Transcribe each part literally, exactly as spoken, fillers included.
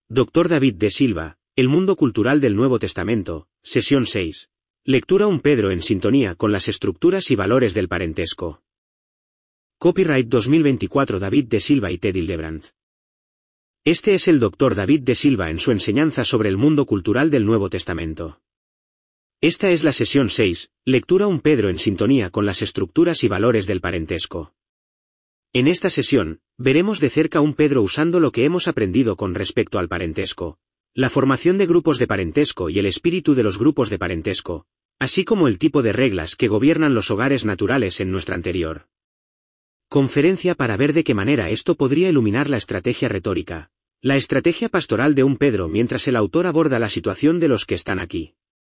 doctor David de Silva, El mundo cultural del Nuevo Testamento, sesión seis. Lectura un Pedro en sintonía con las estructuras y valores del parentesco. Copyright dos mil veinticuatro David de Silva y Ted Hildebrand. Este es el doctor David de Silva en su enseñanza sobre el mundo cultural del Nuevo Testamento. Esta es la sesión seis, lectura un Pedro en sintonía con las estructuras y valores del parentesco. En esta sesión, veremos de cerca un Pedro usando lo que hemos aprendido con respecto al parentesco, la formación de grupos de parentesco y el espíritu de los grupos de parentesco, así como el tipo de reglas que gobiernan los hogares naturales en nuestra anterior conferencia para ver de qué manera esto podría iluminar la estrategia retórica, la estrategia pastoral de un Pedro mientras el autor aborda la situación de los que están aquí.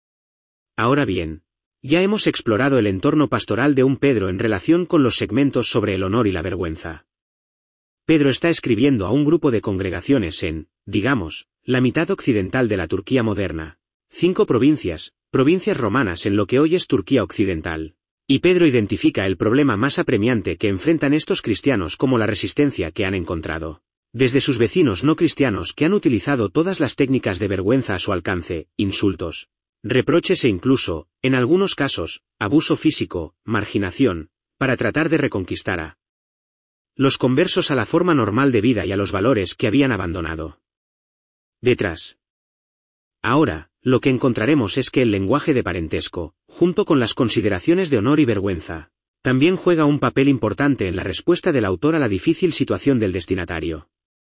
Ahora bien, ya hemos explorado el entorno pastoral de un Pedro en relación con los segmentos sobre el honor y la vergüenza. Pedro está escribiendo a un grupo de congregaciones en, digamos, la mitad occidental de la Turquía moderna, cinco provincias, provincias romanas en lo que hoy es Turquía occidental. Y Pedro identifica el problema más apremiante que enfrentan estos cristianos como la resistencia que han encontrado desde sus vecinos no cristianos que han utilizado todas las técnicas de vergüenza a su alcance, insultos, reproches e incluso, en algunos casos, abuso físico, marginación, para tratar de reconquistar a los conversos a la forma normal de vida y a los valores que habían abandonado. Detrás. Ahora, lo que encontraremos es que el lenguaje de parentesco, junto con las consideraciones de honor y vergüenza, también juega un papel importante en la respuesta del autor a la difícil situación del destinatario.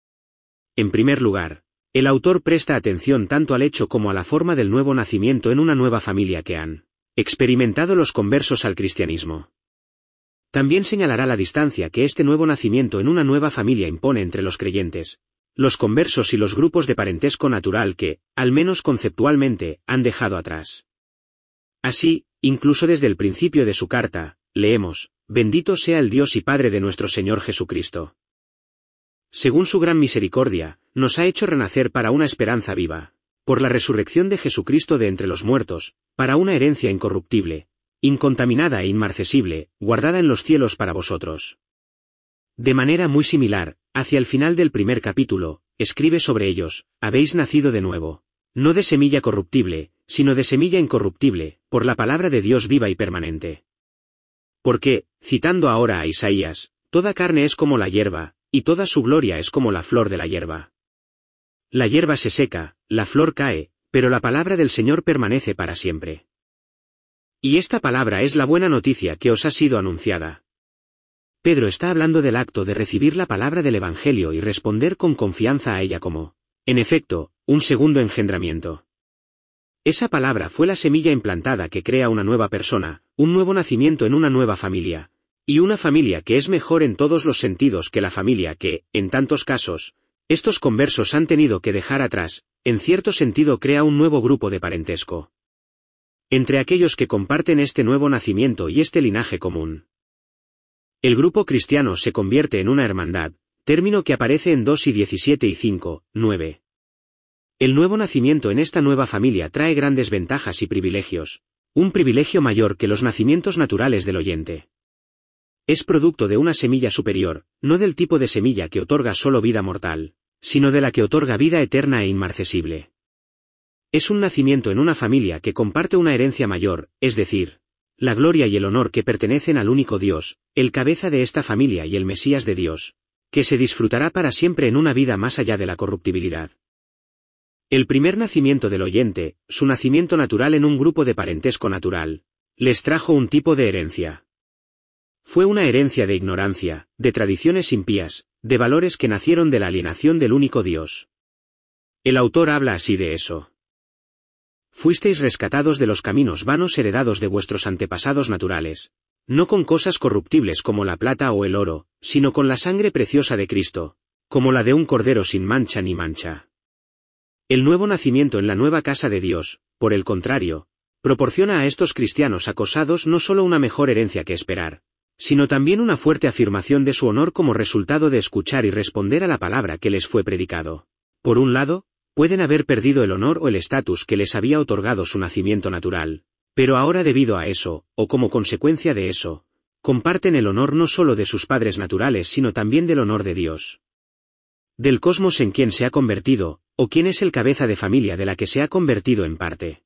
En primer lugar, el autor presta atención tanto al hecho como a la forma del nuevo nacimiento en una nueva familia que han experimentado los conversos al cristianismo. También señalará la distancia que este nuevo nacimiento en una nueva familia impone entre los creyentes, los conversos y los grupos de parentesco natural que, al menos conceptualmente, han dejado atrás. Así, incluso desde el principio de su carta, leemos, «Bendito sea el Dios y Padre de nuestro Señor Jesucristo. Según su gran misericordia, nos ha hecho renacer para una esperanza viva, por la resurrección de Jesucristo de entre los muertos, para una herencia incorruptible, incontaminada e inmarcesible, guardada en los cielos para vosotros». De manera muy similar, hacia el final del primer capítulo, escribe sobre ellos, «Habéis nacido de nuevo, no de semilla corruptible, sino de semilla incorruptible, por la palabra de Dios viva y permanente. Porque, citando ahora a Isaías, toda carne es como la hierba, y toda su gloria es como la flor de la hierba. La hierba se seca, la flor cae, pero la palabra del Señor permanece para siempre». Y esta palabra es la buena noticia que os ha sido anunciada. Pedro está hablando del acto de recibir la palabra del Evangelio y responder con confianza a ella como, en efecto, un segundo engendramiento. Esa palabra fue la semilla implantada que crea una nueva persona, un nuevo nacimiento en una nueva familia, y una familia que es mejor en todos los sentidos que la familia que, en tantos casos, estos conversos han tenido que dejar atrás, en cierto sentido crea un nuevo grupo de parentesco entre aquellos que comparten este nuevo nacimiento y este linaje común. El grupo cristiano se convierte en una hermandad, término que aparece en dos y diecisiete y cinco, nueve. El nuevo nacimiento en esta nueva familia trae grandes ventajas y privilegios, un privilegio mayor que los nacimientos naturales del oyente. Es producto de una semilla superior, no del tipo de semilla que otorga solo vida mortal, sino de la que otorga vida eterna e inmarcesible. Es un nacimiento en una familia que comparte una herencia mayor, es decir, la gloria y el honor que pertenecen al único Dios, el cabeza de esta familia y el Mesías de Dios, que se disfrutará para siempre en una vida más allá de la corruptibilidad. El primer nacimiento del oyente, su nacimiento natural en un grupo de parentesco natural, les trajo un tipo de herencia. Fue una herencia de ignorancia, de tradiciones impías, de valores que nacieron de la alienación del único Dios. El autor habla así de eso. Fuisteis rescatados de los caminos vanos heredados de vuestros antepasados naturales, no con cosas corruptibles como la plata o el oro, sino con la sangre preciosa de Cristo, como la de un cordero sin mancha ni mancha. El nuevo nacimiento en la nueva casa de Dios, por el contrario, proporciona a estos cristianos acosados no solo una mejor herencia que esperar, sino también una fuerte afirmación de su honor como resultado de escuchar y responder a la palabra que les fue predicado. Por un lado, pueden haber perdido el honor o el estatus que les había otorgado su nacimiento natural, pero ahora debido a eso, o como consecuencia de eso, comparten el honor no solo de sus padres naturales sino también del honor de Dios. del cosmos en quien se ha convertido, o quién es el cabeza de familia de la que se ha convertido en parte.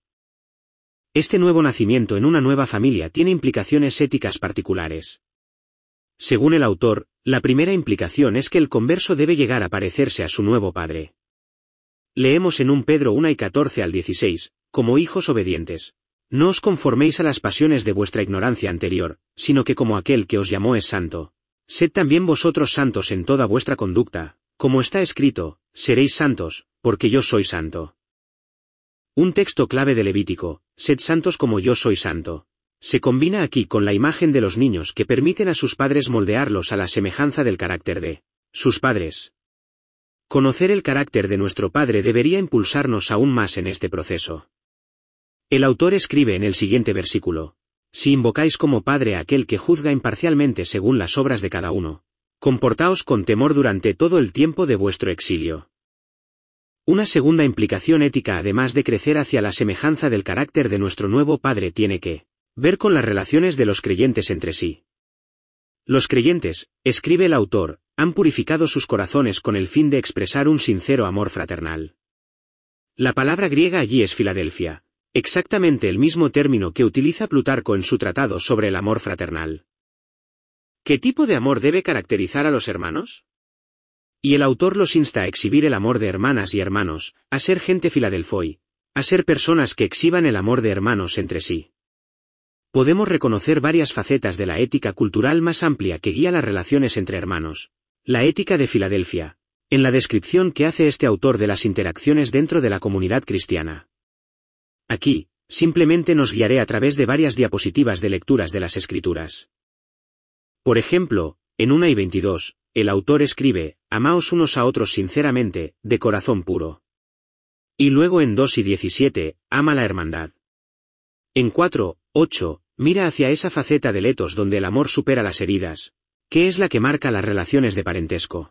Este nuevo nacimiento en una nueva familia tiene implicaciones éticas particulares. Según el autor, la primera implicación es que el converso debe llegar a parecerse a su nuevo padre. Leemos en Primera Pedro uno y catorce al dieciséis, como hijos obedientes. No os conforméis a las pasiones de vuestra ignorancia anterior, sino que como aquel que os llamó es santo. Sed también vosotros santos en toda vuestra conducta, como está escrito, seréis santos, porque yo soy santo. Un texto clave de Levítico, sed santos como yo soy santo. Se combina aquí con la imagen de los niños que permiten a sus padres moldearlos a la semejanza del carácter de sus padres. Conocer el carácter de nuestro Padre debería impulsarnos aún más en este proceso. El autor escribe en el siguiente versículo: si invocáis como Padre a aquel que juzga imparcialmente según las obras de cada uno, comportaos con temor durante todo el tiempo de vuestro exilio. Una segunda implicación ética, además de crecer hacia la semejanza del carácter de nuestro nuevo Padre, tiene que ver con las relaciones de los creyentes entre sí. Los creyentes, escribe el autor, han purificado sus corazones con el fin de expresar un sincero amor fraternal. La palabra griega allí es Filadelfia, exactamente el mismo término que utiliza Plutarco en su tratado sobre el amor fraternal. ¿Qué tipo de amor debe caracterizar a los hermanos? Y el autor los insta a exhibir el amor de hermanas y hermanos, a ser gente filadelfoi, a ser personas que exhiban el amor de hermanos entre sí. Podemos reconocer varias facetas de la ética cultural más amplia que guía las relaciones entre hermanos. La ética de Filadelfia, en la descripción que hace este autor de las interacciones dentro de la comunidad cristiana. Aquí, simplemente nos guiaré a través de varias diapositivas de lecturas de las Escrituras. Por ejemplo, en una y veintidós, el autor escribe, amaos unos a otros sinceramente, de corazón puro. Y luego en dos y diecisiete, ama la hermandad. En cuatro, ocho, mira hacia esa faceta del etos donde el amor supera las heridas, que es la que marca las relaciones de parentesco.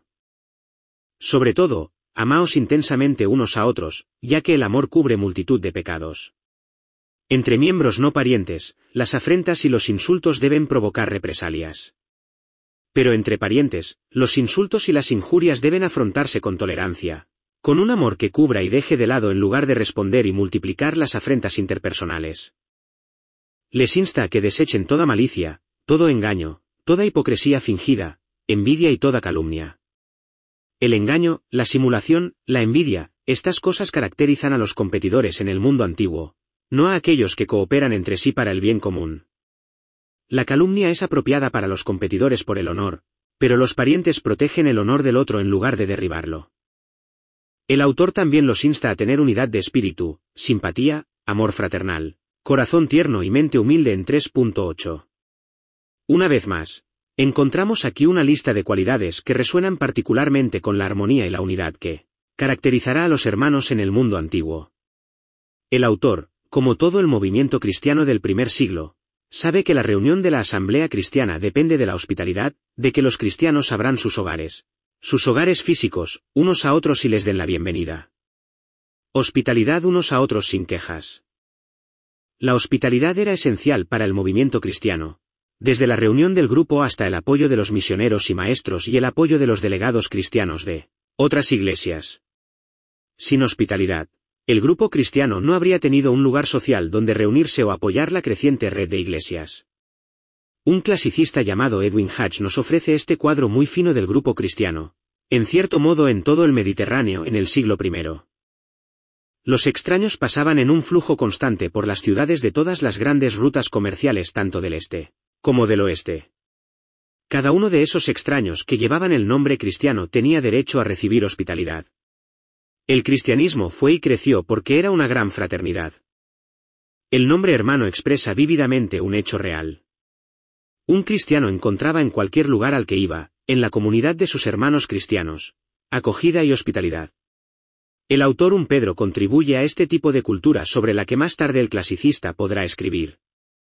Sobre todo, amaos intensamente unos a otros, ya que el amor cubre multitud de pecados. Entre miembros no parientes, las afrentas y los insultos deben provocar represalias. Pero entre parientes, los insultos y las injurias deben afrontarse con tolerancia, con un amor que cubra y deje de lado en lugar de responder y multiplicar las afrentas interpersonales. Les insta a que desechen toda malicia, todo engaño, toda hipocresía fingida, envidia y toda calumnia. El engaño, la simulación, la envidia, estas cosas caracterizan a los competidores en el mundo antiguo, no a aquellos que cooperan entre sí para el bien común. La calumnia es apropiada para los competidores por el honor, pero los parientes protegen el honor del otro en lugar de derribarlo. El autor también los insta a tener unidad de espíritu, simpatía, amor fraternal, corazón tierno y mente humilde en tres punto ocho. Una vez más, encontramos aquí una lista de cualidades que resuenan particularmente con la armonía y la unidad que caracterizará a los hermanos en el mundo antiguo. El autor, como todo el movimiento cristiano del primer siglo, sabe que la reunión de la asamblea cristiana depende de la hospitalidad, de que los cristianos abran sus hogares, sus hogares físicos, unos a otros y les den la bienvenida. Hospitalidad unos a otros sin quejas. La hospitalidad era esencial para el movimiento cristiano, desde la reunión del grupo hasta el apoyo de los misioneros y maestros y el apoyo de los delegados cristianos de otras iglesias. Sin hospitalidad, el grupo cristiano no habría tenido un lugar social donde reunirse o apoyar la creciente red de iglesias. Un clasicista llamado Edwin Hatch nos ofrece este cuadro muy fino del grupo cristiano, en cierto modo en todo el Mediterráneo en el siglo primero. Los extraños pasaban en un flujo constante por las ciudades de todas las grandes rutas comerciales tanto del este como del oeste. Cada uno de esos extraños que llevaban el nombre cristiano tenía derecho a recibir hospitalidad. El cristianismo fue y creció porque era una gran fraternidad. El nombre hermano expresa vívidamente un hecho real. Un cristiano encontraba en cualquier lugar al que iba, en la comunidad de sus hermanos cristianos, acogida y hospitalidad. El autor Primera Pedro contribuye a este tipo de cultura sobre la que más tarde el clasicista podrá escribir.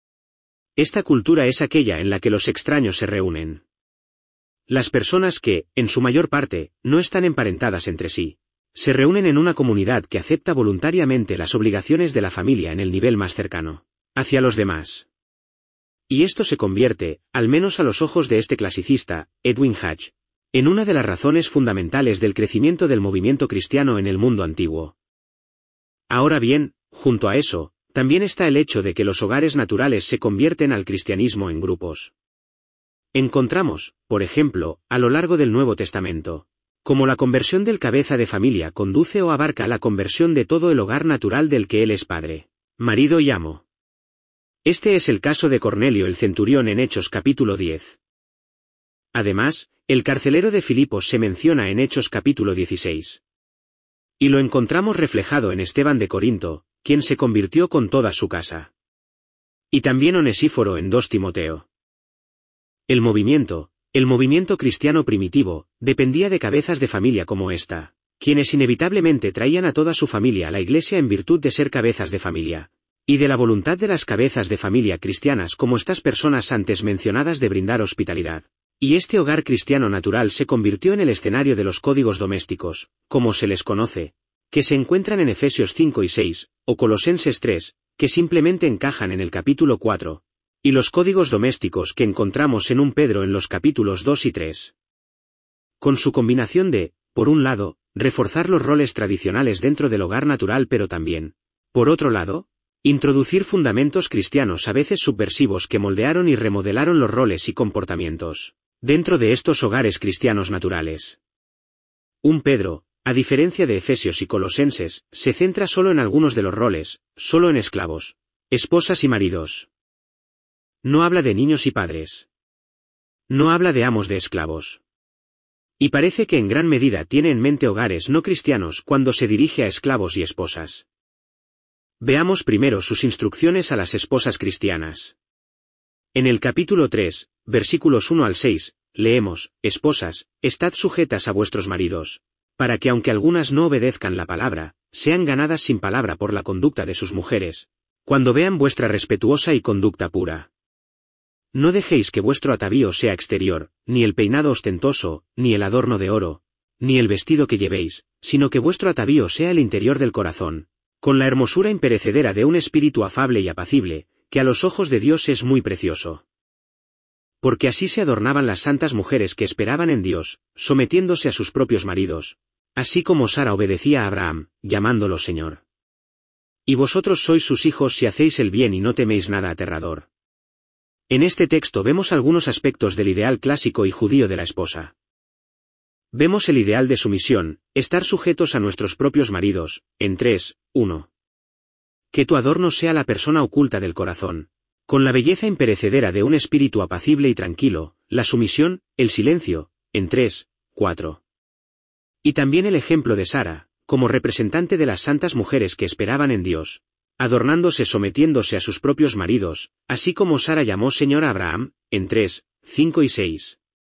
Esta cultura es aquella en la que los extraños se reúnen. Las personas que, en su mayor parte, no están emparentadas entre sí, se reúnen en una comunidad que acepta voluntariamente las obligaciones de la familia en el nivel más cercano, hacia los demás. Y esto se convierte, al menos a los ojos de este clasicista, Edwin Hatch, en una de las razones fundamentales del crecimiento del movimiento cristiano en el mundo antiguo. Ahora bien, junto a eso, también está el hecho de que los hogares naturales se convierten al cristianismo en grupos. Encontramos, por ejemplo, a lo largo del Nuevo Testamento, como la conversión del cabeza de familia conduce o abarca la conversión de todo el hogar natural del que él es padre, marido y amo. Este es el caso de Cornelio el centurión en Hechos capítulo diez. Además, el carcelero de Filipos se menciona en Hechos capítulo dieciséis. Y lo encontramos reflejado en Esteban de Corinto, quien se convirtió con toda su casa. Y también Onesíforo en dos Timoteo. El movimiento, el movimiento cristiano primitivo, dependía de cabezas de familia como esta, quienes inevitablemente traían a toda su familia a la iglesia en virtud de ser cabezas de familia, y de la voluntad de las cabezas de familia cristianas como estas personas antes mencionadas de brindar hospitalidad. Y este hogar cristiano natural se convirtió en el escenario de los códigos domésticos, como se les conoce, que se encuentran en Efesios cinco y seis, o Colosenses tres, que simplemente encajan en el capítulo cuatro, y los códigos domésticos que encontramos en un Pedro en los capítulos dos y tres. Con su combinación de, por un lado, reforzar los roles tradicionales dentro del hogar natural pero también, por otro lado, introducir fundamentos cristianos a veces subversivos que moldearon y remodelaron los roles y comportamientos dentro de estos hogares cristianos naturales. Un Pedro, a diferencia de Efesios y Colosenses, se centra solo en algunos de los roles, solo en esclavos, esposas y maridos. No habla de niños y padres. No habla de amos de esclavos. Y parece que en gran medida tiene en mente hogares no cristianos cuando se dirige a esclavos y esposas. Veamos primero sus instrucciones a las esposas cristianas. En el capítulo tres, versículos uno al seis, leemos, Esposas, estad sujetas a vuestros maridos, para que aunque algunas no obedezcan la palabra, sean ganadas sin palabra por la conducta de sus mujeres, cuando vean vuestra respetuosa y conducta pura. No dejéis que vuestro atavío sea exterior, ni el peinado ostentoso, ni el adorno de oro, ni el vestido que llevéis, sino que vuestro atavío sea el interior del corazón, con la hermosura imperecedera de un espíritu afable y apacible, que a los ojos de Dios es muy precioso. Porque así se adornaban las santas mujeres que esperaban en Dios, sometiéndose a sus propios maridos, así como Sara obedecía a Abraham, llamándolo Señor. Y vosotros sois sus hijos si hacéis el bien y no teméis nada aterrador. En este texto vemos algunos aspectos del ideal clásico y judío de la esposa. Vemos el ideal de sumisión, estar sujetos a nuestros propios maridos, en tres, uno. Que tu adorno sea la persona oculta del corazón, con la belleza imperecedera de un espíritu apacible y tranquilo, la sumisión, el silencio, en tres, cuatro. Y también el ejemplo de Sara, como representante de las santas mujeres que esperaban en Dios, adornándose sometiéndose a sus propios maridos, así como Sara llamó Señor a Abraham, en tres, cinco y seis.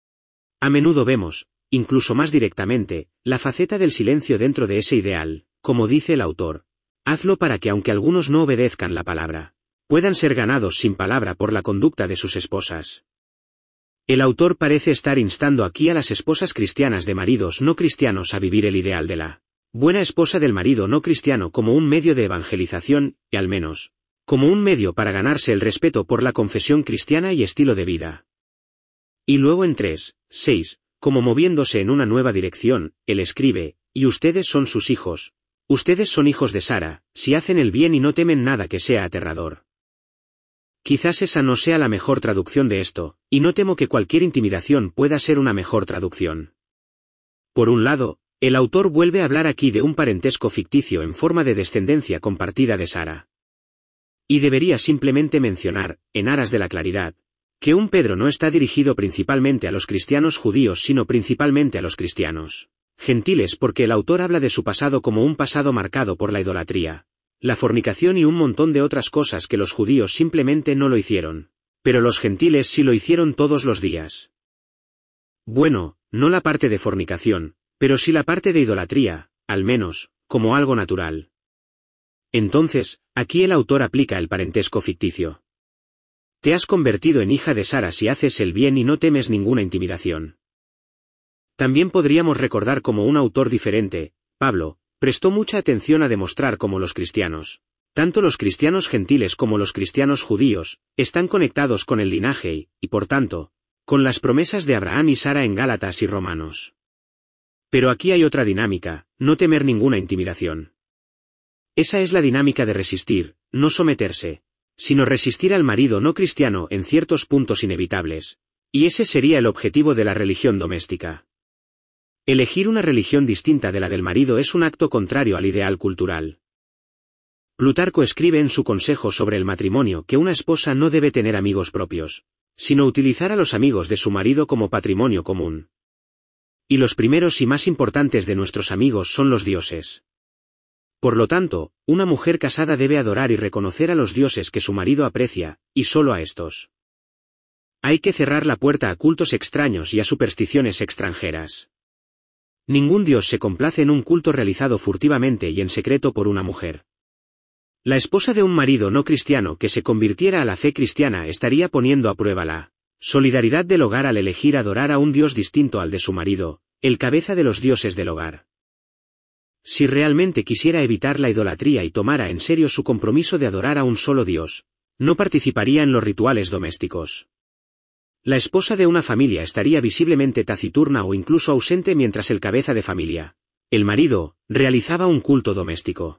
A menudo vemos, incluso más directamente, la faceta del silencio dentro de ese ideal, como dice el autor. Hazlo para que aunque algunos no obedezcan la palabra, puedan ser ganados sin palabra por la conducta de sus esposas. El autor parece estar instando aquí a las esposas cristianas de maridos no cristianos a vivir el ideal de la buena esposa del marido no cristiano como un medio de evangelización, y al menos, como un medio para ganarse el respeto por la confesión cristiana y estilo de vida. Y luego en tres, seis, como moviéndose en una nueva dirección, él escribe, y ustedes son sus hijos. Ustedes son hijos de Sara, si hacen el bien y no temen nada que sea aterrador. Quizás esa no sea la mejor traducción de esto, y no temo que cualquier intimidación pueda ser una mejor traducción. Por un lado, el autor vuelve a hablar aquí de un parentesco ficticio en forma de descendencia compartida de Sara. Y debería simplemente mencionar, en aras de la claridad, que un Pedro no está dirigido principalmente a los cristianos judíos sino principalmente a los cristianos gentiles porque el autor habla de su pasado como un pasado marcado por la idolatría, la fornicación y un montón de otras cosas que los judíos simplemente no lo hicieron, pero los gentiles sí lo hicieron todos los días. Bueno, no la parte de fornicación, pero sí la parte de idolatría, al menos, como algo natural. Entonces, aquí el autor aplica el parentesco ficticio. Te has convertido en hija de Sara si haces el bien y no temes ninguna intimidación. También podríamos recordar cómo un autor diferente, Pablo, prestó mucha atención a demostrar cómo los cristianos, tanto los cristianos gentiles como los cristianos judíos, están conectados con el linaje y, y por tanto, con las promesas de Abraham y Sara en Gálatas y Romanos. Pero aquí hay otra dinámica, no temer ninguna intimidación. Esa es la dinámica de resistir, no someterse, sino resistir al marido no cristiano en ciertos puntos inevitables, y ese sería el objetivo de la religión doméstica. Elegir una religión distinta de la del marido es un acto contrario al ideal cultural. Plutarco escribe en su Consejo sobre el matrimonio que una esposa no debe tener amigos propios, sino utilizar a los amigos de su marido como patrimonio común. Y los primeros y más importantes de nuestros amigos son los dioses. Por lo tanto, una mujer casada debe adorar y reconocer a los dioses que su marido aprecia, y solo a estos. Hay que cerrar la puerta a cultos extraños y a supersticiones extranjeras. Ningún dios se complace en un culto realizado furtivamente y en secreto por una mujer. La esposa de un marido no cristiano que se convirtiera a la fe cristiana estaría poniendo a prueba la solidaridad del hogar al elegir adorar a un dios distinto al de su marido, el cabeza de los dioses del hogar. Si realmente quisiera evitar la idolatría y tomara en serio su compromiso de adorar a un solo Dios, no participaría en los rituales domésticos. La esposa de una familia estaría visiblemente taciturna o incluso ausente mientras el cabeza de familia, el marido, realizaba un culto doméstico.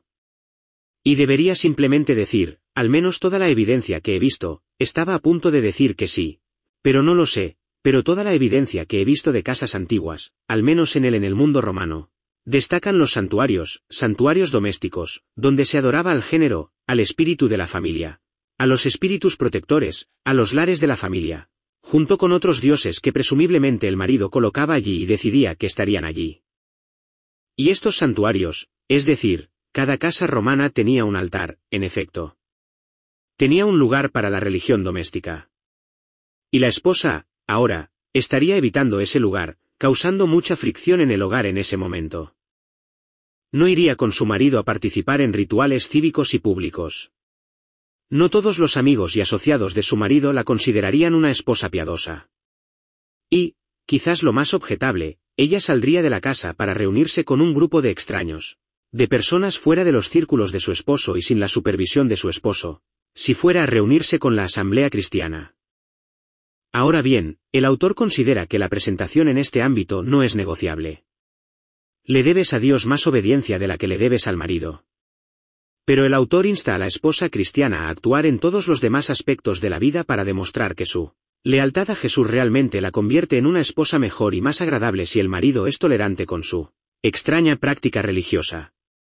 Y debería simplemente decir, al menos toda la evidencia que he visto, estaba a punto de decir que sí, pero no lo sé, pero toda la evidencia que he visto de casas antiguas, al menos en el en el mundo romano, destacan los santuarios, santuarios domésticos, donde se adoraba al género, al espíritu de la familia, a los espíritus protectores, a los lares de la familia, junto con otros dioses que presumiblemente el marido colocaba allí y decidía que estarían allí. Y estos santuarios, es decir, cada casa romana tenía un altar, en efecto. Tenía un lugar para la religión doméstica. Y la esposa, ahora, estaría evitando ese lugar, causando mucha fricción en el hogar en ese momento. No iría con su marido a participar en rituales cívicos y públicos. No todos los amigos y asociados de su marido la considerarían una esposa piadosa. Y, quizás lo más objetable, ella saldría de la casa para reunirse con un grupo de extraños, de personas fuera de los círculos de su esposo y sin la supervisión de su esposo, si fuera a reunirse con la asamblea cristiana. Ahora bien, el autor considera que la presentación en este ámbito no es negociable. Le debes a Dios más obediencia de la que le debes al marido. Pero el autor insta a la esposa cristiana a actuar en todos los demás aspectos de la vida para demostrar que su lealtad a Jesús realmente la convierte en una esposa mejor y más agradable si el marido es tolerante con su extraña práctica religiosa.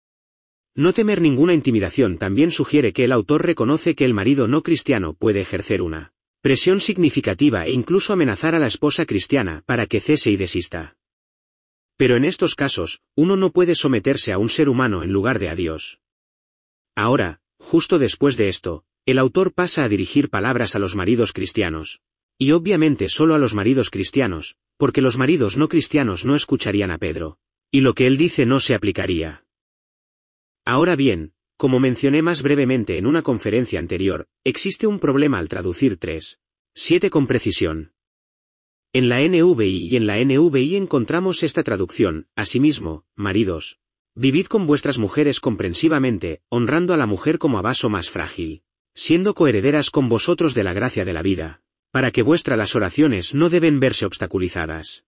No temer ninguna intimidación también sugiere que el autor reconoce que el marido no cristiano puede ejercer una presión significativa e incluso amenazar a la esposa cristiana para que cese y desista. Pero en estos casos, uno no puede someterse a un ser humano en lugar de a Dios. Ahora, justo después de esto, el autor pasa a dirigir palabras a los maridos cristianos. Y obviamente solo a los maridos cristianos, porque los maridos no cristianos no escucharían a Pedro. Y lo que él dice no se aplicaría. Ahora bien, como mencioné más brevemente en una conferencia anterior, existe un problema al traducir tres siete con precisión. En la N V I y en la N V I encontramos esta traducción, asimismo, maridos, vivid con vuestras mujeres comprensivamente, honrando a la mujer como a vaso más frágil, siendo coherederas con vosotros de la gracia de la vida, para que vuestras las oraciones no deben verse obstaculizadas.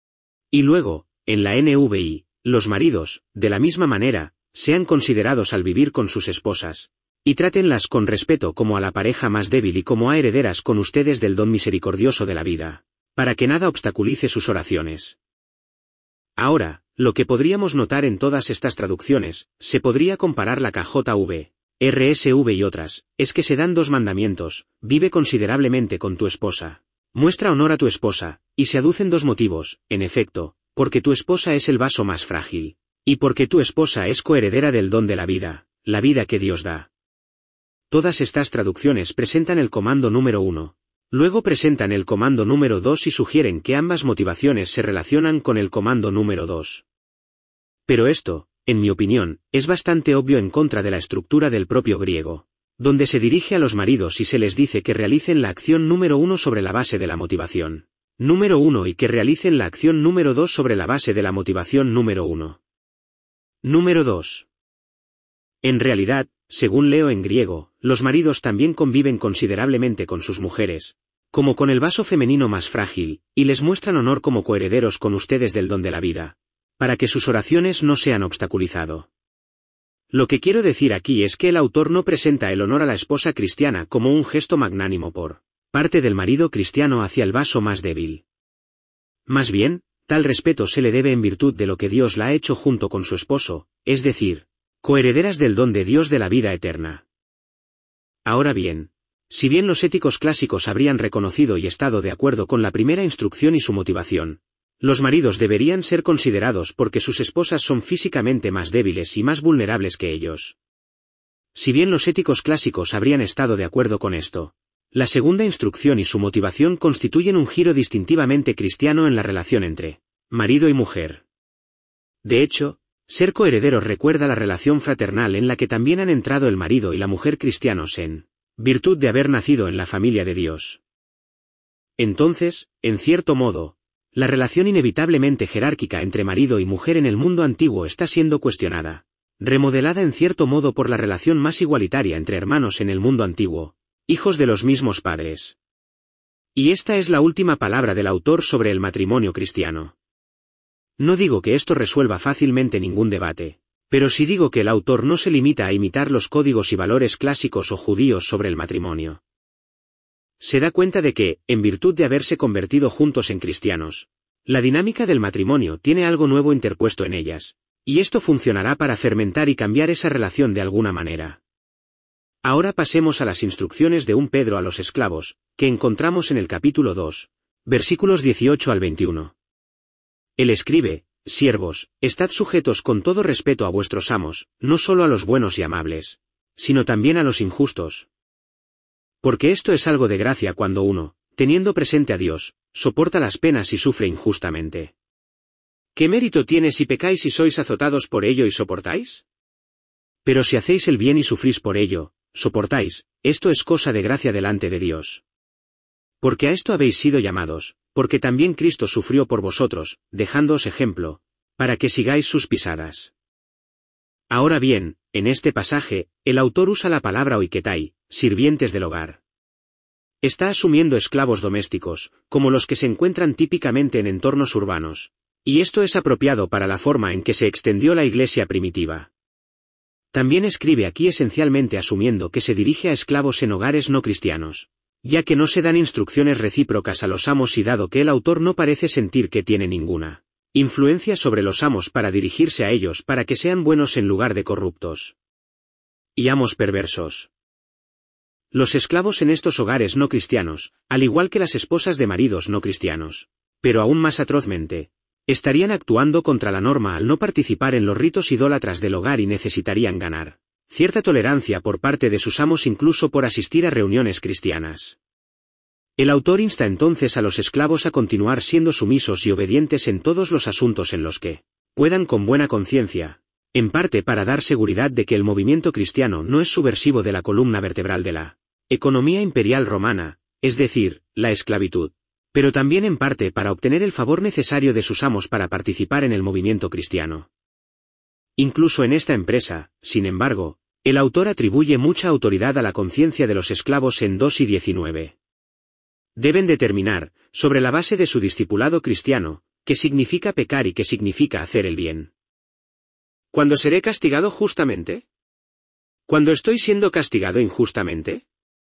Y luego, en la N V I, los maridos, de la misma manera, sean considerados al vivir con sus esposas, y trátenlas con respeto como a la pareja más débil y como a herederas con ustedes del don misericordioso de la vida, para que nada obstaculice sus oraciones. Ahora, lo que podríamos notar en todas estas traducciones, se podría comparar la K J V, R S V y otras, es que se dan dos mandamientos: vive considerablemente con tu esposa, muestra honor a tu esposa, y se aducen dos motivos, en efecto, porque tu esposa es el vaso más frágil, y porque tu esposa es coheredera del don de la vida, la vida que Dios da. Todas estas traducciones presentan el comando número uno. Luego presentan el comando número dos y sugieren que ambas motivaciones se relacionan con el comando número dos. Pero esto, en mi opinión, es bastante obvio en contra de la estructura del propio griego, donde se dirige a los maridos y se les dice que realicen la acción número uno sobre la base de la motivación número uno y que realicen la acción número dos sobre la base de la motivación número uno. Número dos. En realidad, según leo en griego, los maridos también conviven considerablemente con sus mujeres, como con el vaso femenino más frágil, y les muestran honor como coherederos con ustedes del don de la vida, para que sus oraciones no sean obstaculizado. Lo que quiero decir aquí es que el autor no presenta el honor a la esposa cristiana como un gesto magnánimo por parte del marido cristiano hacia el vaso más débil. Más bien, tal respeto se le debe en virtud de lo que Dios la ha hecho junto con su esposo, es decir, coherederas del don de Dios de la vida eterna. Ahora bien, si bien los éticos clásicos habrían reconocido y estado de acuerdo con la primera instrucción y su motivación, los maridos deberían ser considerados porque sus esposas son físicamente más débiles y más vulnerables que ellos. Si bien los éticos clásicos habrían estado de acuerdo con esto, la segunda instrucción y su motivación constituyen un giro distintivamente cristiano en la relación entre marido y mujer. De hecho, ser coherederos recuerda la relación fraternal en la que también han entrado el marido y la mujer cristianos en virtud de haber nacido en la familia de Dios. Entonces, en cierto modo, la relación inevitablemente jerárquica entre marido y mujer en el mundo antiguo está siendo cuestionada, remodelada en cierto modo por la relación más igualitaria entre hermanos en el mundo antiguo, hijos de los mismos padres. Y esta es la última palabra del autor sobre el matrimonio cristiano. No digo que esto resuelva fácilmente ningún debate, pero sí digo que el autor no se limita a imitar los códigos y valores clásicos o judíos sobre el matrimonio. Se da cuenta de que, en virtud de haberse convertido juntos en cristianos, la dinámica del matrimonio tiene algo nuevo interpuesto en ellas, y esto funcionará para fermentar y cambiar esa relación de alguna manera. Ahora pasemos a las instrucciones de un Pedro a los esclavos, que encontramos en el capítulo dos, versículos dieciocho al veintiuno. Él escribe: Siervos, estad sujetos con todo respeto a vuestros amos, no solo a los buenos y amables, sino también a los injustos. Porque esto es algo de gracia cuando uno, teniendo presente a Dios, soporta las penas y sufre injustamente. ¿Qué mérito tiene si pecáis y sois azotados por ello y soportáis? Pero si hacéis el bien y sufrís por ello, soportáis, esto es cosa de gracia delante de Dios. Porque a esto habéis sido llamados, porque también Cristo sufrió por vosotros, dejándoos ejemplo, para que sigáis sus pisadas. Ahora bien, en este pasaje, el autor usa la palabra oiketai, sirvientes del hogar. Está asumiendo esclavos domésticos, como los que se encuentran típicamente en entornos urbanos, y esto es apropiado para la forma en que se extendió la iglesia primitiva. También escribe aquí esencialmente asumiendo que se dirige a esclavos en hogares no cristianos, ya que no se dan instrucciones recíprocas a los amos y dado que el autor no parece sentir que tiene ninguna influencia sobre los amos para dirigirse a ellos para que sean buenos en lugar de corruptos y amos perversos. Los esclavos en estos hogares no cristianos, al igual que las esposas de maridos no cristianos, pero aún más atrozmente, estarían actuando contra la norma al no participar en los ritos idólatras del hogar y necesitarían ganar cierta tolerancia por parte de sus amos incluso por asistir a reuniones cristianas. El autor insta entonces a los esclavos a continuar siendo sumisos y obedientes en todos los asuntos en los que puedan con buena conciencia, en parte para dar seguridad de que el movimiento cristiano no es subversivo de la columna vertebral de la economía imperial romana, es decir, la esclavitud, pero también en parte para obtener el favor necesario de sus amos para participar en el movimiento cristiano. Incluso en esta empresa, sin embargo, el autor atribuye mucha autoridad a la conciencia de los esclavos en dos y diecinueve. Deben determinar, sobre la base de su discipulado cristiano, qué significa pecar y qué significa hacer el bien. ¿Cuándo seré castigado justamente? ¿Cuándo estoy siendo castigado injustamente?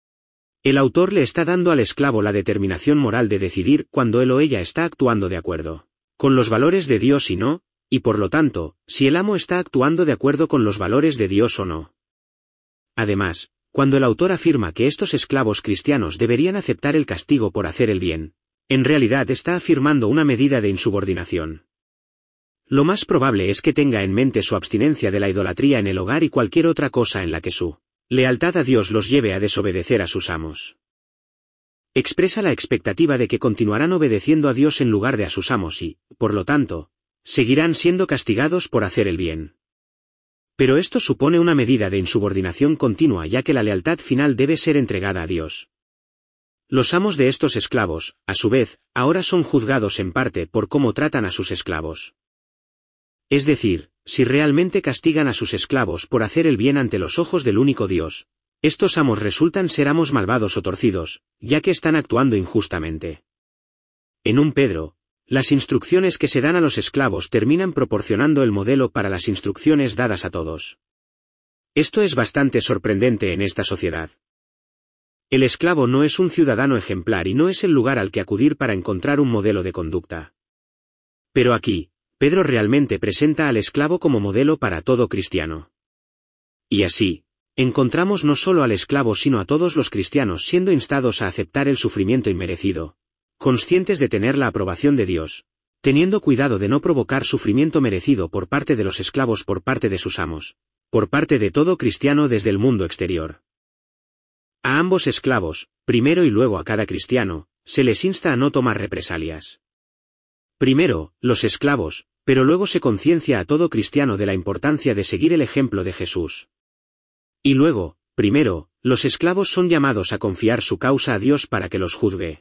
El autor le está dando al esclavo la determinación moral de decidir cuándo él o ella está actuando de acuerdo con los valores de Dios y no, y por lo tanto, si el amo está actuando de acuerdo con los valores de Dios o no. Además, cuando el autor afirma que estos esclavos cristianos deberían aceptar el castigo por hacer el bien, en realidad está afirmando una medida de insubordinación. Lo más probable es que tenga en mente su abstinencia de la idolatría en el hogar y cualquier otra cosa en la que su lealtad a Dios los lleve a desobedecer a sus amos. Expresa la expectativa de que continuarán obedeciendo a Dios en lugar de a sus amos y, por lo tanto, seguirán siendo castigados por hacer el bien. Pero esto supone una medida de insubordinación continua ya que la lealtad final debe ser entregada a Dios. Los amos de estos esclavos, a su vez, ahora son juzgados en parte por cómo tratan a sus esclavos. Es decir, si realmente castigan a sus esclavos por hacer el bien ante los ojos del único Dios, estos amos resultan ser amos malvados o torcidos, ya que están actuando injustamente. En un Pedro, las instrucciones que se dan a los esclavos terminan proporcionando el modelo para las instrucciones dadas a todos. Esto es bastante sorprendente en esta sociedad. El esclavo no es un ciudadano ejemplar y no es el lugar al que acudir para encontrar un modelo de conducta. Pero aquí, Pedro realmente presenta al esclavo como modelo para todo cristiano. Y así, encontramos no solo al esclavo sino a todos los cristianos siendo instados a aceptar el sufrimiento inmerecido, conscientes de tener la aprobación de Dios, teniendo cuidado de no provocar sufrimiento merecido por parte de los esclavos por parte de sus amos, por parte de todo cristiano desde el mundo exterior. A ambos esclavos, primero y luego a cada cristiano, se les insta a no tomar represalias. Primero, los esclavos, pero luego se conciencia a todo cristiano de la importancia de seguir el ejemplo de Jesús. Y luego, primero, los esclavos son llamados a confiar su causa a Dios para que los juzgue.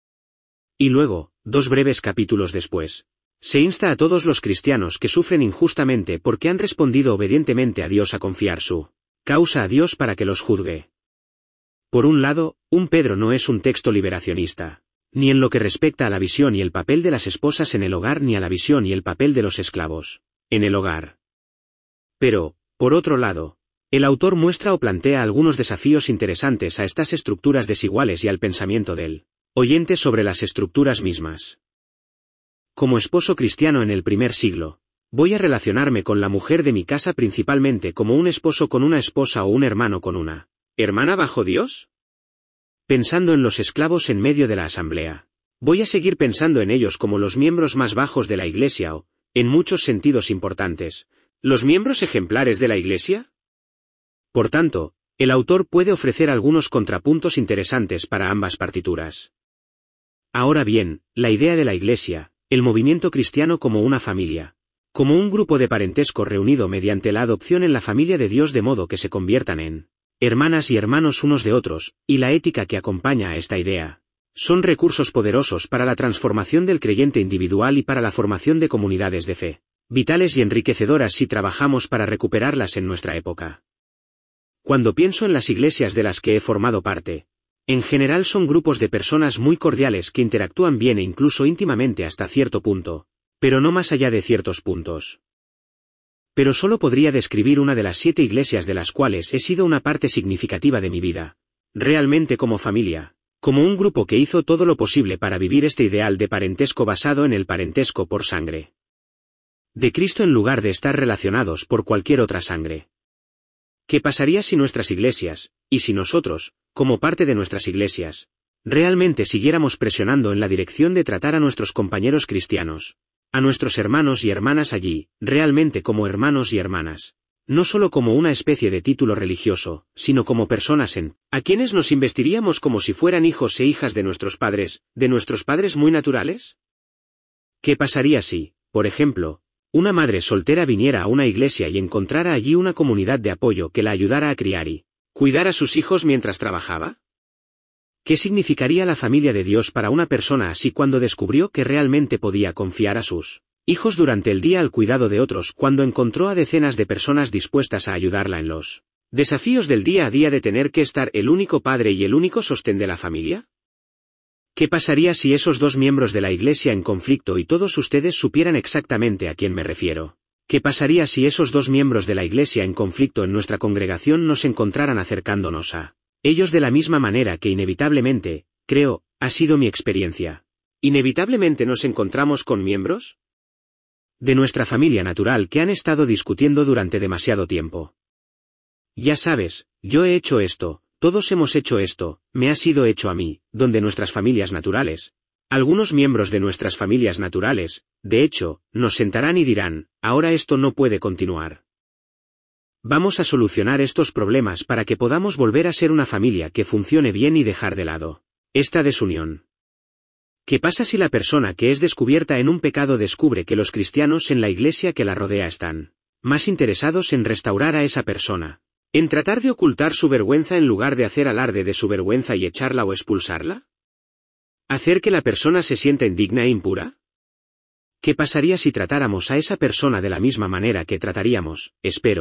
Y luego, dos breves capítulos después, se insta a todos los cristianos que sufren injustamente porque han respondido obedientemente a Dios a confiar su causa a Dios para que los juzgue. Por un lado, un Pedro no es un texto liberacionista, ni en lo que respecta a la visión y el papel de las esposas en el hogar ni a la visión y el papel de los esclavos en el hogar. Pero, por otro lado, el autor muestra o plantea algunos desafíos interesantes a estas estructuras desiguales y al pensamiento del oyente sobre las estructuras mismas. Como esposo cristiano en el primer siglo, voy a relacionarme con la mujer de mi casa principalmente como un esposo con una esposa o un hermano con una ¿hermana bajo Dios? Pensando en los esclavos en medio de la asamblea, voy a seguir pensando en ellos como los miembros más bajos de la Iglesia o, en muchos sentidos importantes, los miembros ejemplares de la Iglesia. Por tanto, el autor puede ofrecer algunos contrapuntos interesantes para ambas partituras. Ahora bien, la idea de la Iglesia, el movimiento cristiano como una familia, como un grupo de parentesco reunido mediante la adopción en la familia de Dios de modo que se conviertan en hermanas y hermanos unos de otros, y la ética que acompaña a esta idea, son recursos poderosos para la transformación del creyente individual y para la formación de comunidades de fe, vitales y enriquecedoras si trabajamos para recuperarlas en nuestra época. Cuando pienso en las iglesias de las que he formado parte, en general son grupos de personas muy cordiales que interactúan bien e incluso íntimamente hasta cierto punto, pero no más allá de ciertos puntos. Pero solo podría describir una de las siete iglesias de las cuales he sido una parte significativa de mi vida, realmente como familia, como un grupo que hizo todo lo posible para vivir este ideal de parentesco basado en el parentesco por sangre de Cristo en lugar de estar relacionados por cualquier otra sangre. ¿Qué pasaría si nuestras iglesias, y si nosotros, como parte de nuestras iglesias, realmente siguiéramos presionando en la dirección de tratar a nuestros compañeros cristianos, a nuestros hermanos y hermanas allí, realmente como hermanos y hermanas, no solo como una especie de título religioso, sino como personas en, a quienes nos investiríamos como si fueran hijos e hijas de nuestros padres, de nuestros padres muy naturales? ¿Qué pasaría si, por ejemplo, una madre soltera viniera a una iglesia y encontrara allí una comunidad de apoyo que la ayudara a criar y cuidar a sus hijos mientras trabajaba? ¿Qué significaría la familia de Dios para una persona así cuando descubrió que realmente podía confiar a sus hijos durante el día al cuidado de otros cuando encontró a decenas de personas dispuestas a ayudarla en los desafíos del día a día de tener que estar el único padre y el único sostén de la familia? ¿Qué pasaría si esos dos miembros de la iglesia en conflicto y todos ustedes supieran exactamente a quién me refiero? ¿Qué pasaría si esos dos miembros de la iglesia en conflicto en nuestra congregación nos encontraran acercándonos a ellos de la misma manera que inevitablemente, creo, ha sido mi experiencia? ¿Inevitablemente nos encontramos con miembros de nuestra familia natural que han estado discutiendo durante demasiado tiempo? Ya sabes, yo he hecho esto, todos hemos hecho esto, me ha sido hecho a mí, donde nuestras familias naturales, algunos miembros de nuestras familias naturales, de hecho, nos sentarán y dirán, ahora esto no puede continuar. Vamos a solucionar estos problemas para que podamos volver a ser una familia que funcione bien y dejar de lado esta desunión. ¿Qué pasa si la persona que es descubierta en un pecado descubre que los cristianos en la iglesia que la rodea están más interesados en restaurar a esa persona, en tratar de ocultar su vergüenza en lugar de hacer alarde de su vergüenza y echarla o expulsarla? ¿Hacer que la persona se sienta indigna e impura? ¿Qué pasaría si tratáramos a esa persona de la misma manera que trataríamos, espero,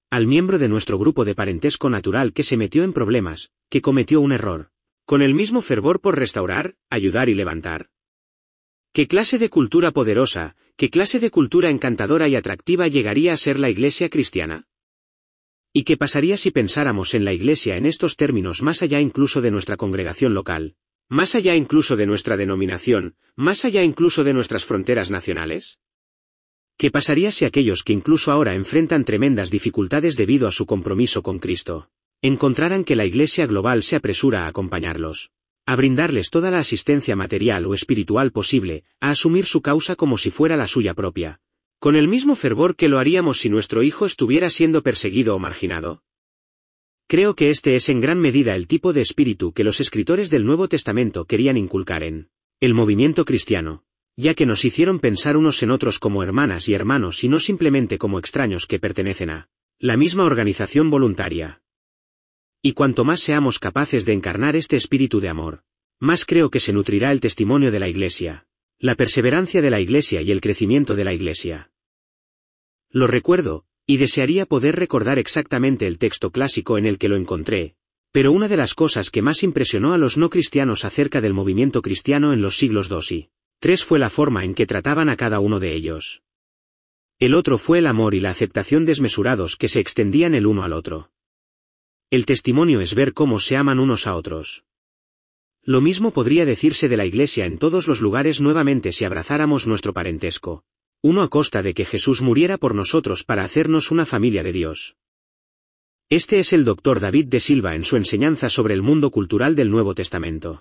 al miembro de nuestro grupo de parentesco natural que se metió en problemas, que cometió un error, con el mismo fervor por restaurar, ayudar y levantar. ¿Qué clase de cultura poderosa, qué clase de cultura encantadora y atractiva llegaría a ser la Iglesia cristiana? ¿Y qué pasaría si pensáramos en la Iglesia en estos términos más allá incluso de nuestra congregación local, más allá incluso de nuestra denominación, más allá incluso de nuestras fronteras nacionales? ¿Qué pasaría si aquellos que incluso ahora enfrentan tremendas dificultades debido a su compromiso con Cristo, encontraran que la Iglesia global se apresura a acompañarlos, a brindarles toda la asistencia material o espiritual posible, a asumir su causa como si fuera la suya propia, con el mismo fervor que lo haríamos si nuestro hijo estuviera siendo perseguido o marginado? Creo que este es en gran medida el tipo de espíritu que los escritores del Nuevo Testamento querían inculcar en el movimiento cristiano, ya que nos hicieron pensar unos en otros como hermanas y hermanos y no simplemente como extraños que pertenecen a la misma organización voluntaria. Y cuanto más seamos capaces de encarnar este espíritu de amor, más creo que se nutrirá el testimonio de la Iglesia, la perseverancia de la Iglesia y el crecimiento de la Iglesia. Lo recuerdo, y desearía poder recordar exactamente el texto clásico en el que lo encontré, pero una de las cosas que más impresionó a los no cristianos acerca del movimiento cristiano en los siglos dos y tres fue la forma en que trataban a cada uno de ellos. El otro fue el amor y la aceptación desmesurados que se extendían el uno al otro. El testimonio es ver cómo se aman unos a otros. Lo mismo podría decirse de la Iglesia en todos los lugares nuevamente si abrazáramos nuestro parentesco, uno a costa de que Jesús muriera por nosotros para hacernos una familia de Dios. Este es el doctor David de Silva en su enseñanza sobre el mundo cultural del Nuevo Testamento.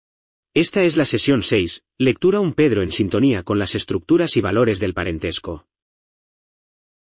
Esta es la sesión seis, lectura un Pedro en sintonía con las estructuras y valores del parentesco.